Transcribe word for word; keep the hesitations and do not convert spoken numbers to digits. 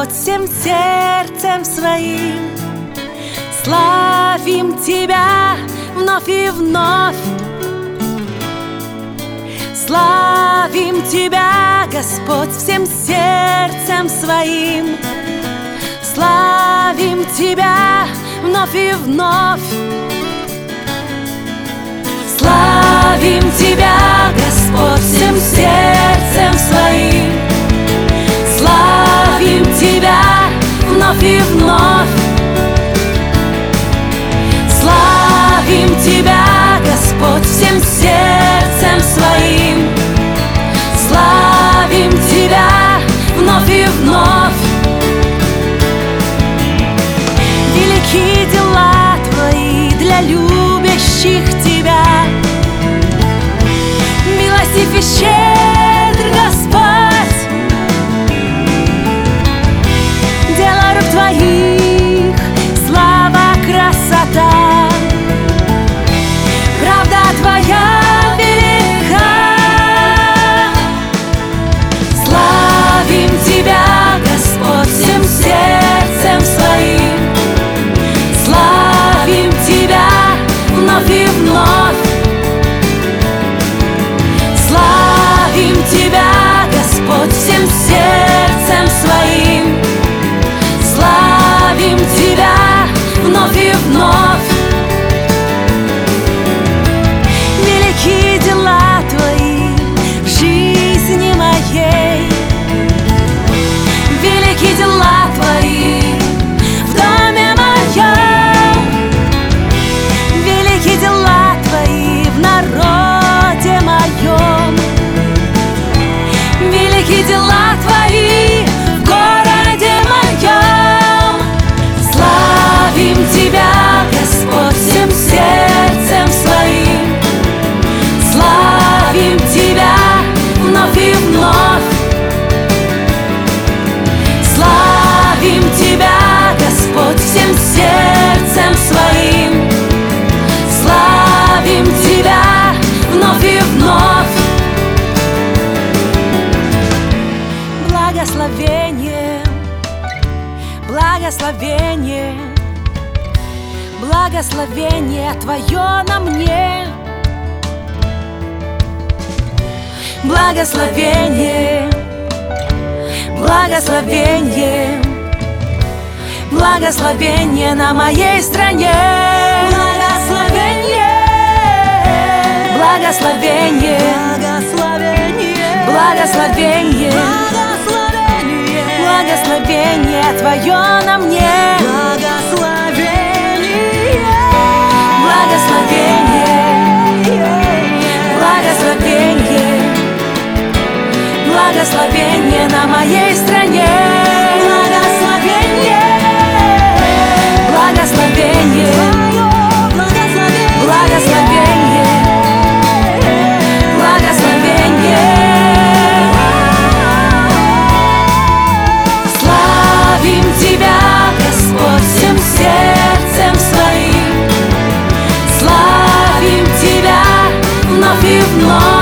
Господь, всем сердцем своим. Славим Тебя вновь и вновь. Славим Тебя, Господь, всем сердцем своим. Славим Тебя вновь и вновь. Славим Тебя, Господь, всем сердцем своим. Славим Тебя вновь и вновь. Славим Тебя, Господь, всем сердцем своим. Славим Тебя вновь и вновь. Велики дела Твои для любящих Тебя. Милостив и щедр, Господь, дело рук Твоих, слава, красота. Правда Твоя велика. Славим Тебя, Господь, всем сердцем своим. Славим Тебя вновь и вновь. Славим Тебя, Господь, всем сердцем своим. Славим Тебя вновь и вновь. Велики дела Твои в жизни моей. Велики дела Твои в доме моем. Велики дела Твои в народе моем. Велики дела Твои в городе моем. Славим Тебя, Господь, всем сердцем своим. Славим Тебя вновь и вновь. Славим Тебя, Господь, всем сердцем своим. Славим Тебя вновь и вновь. Благословение, благословение, благословение Твое на мне. Благословение, благословение, благословение на моей стране. Благословение, благословение, благословение, благословение, благословение Твое на мне. Благословение, благословение, благословение, благословение на моей стране. Благословение, благословение, благословение, благословение. Славим Тебя, Господь, всем сердцем своим. Славим Тебя вновь и вновь.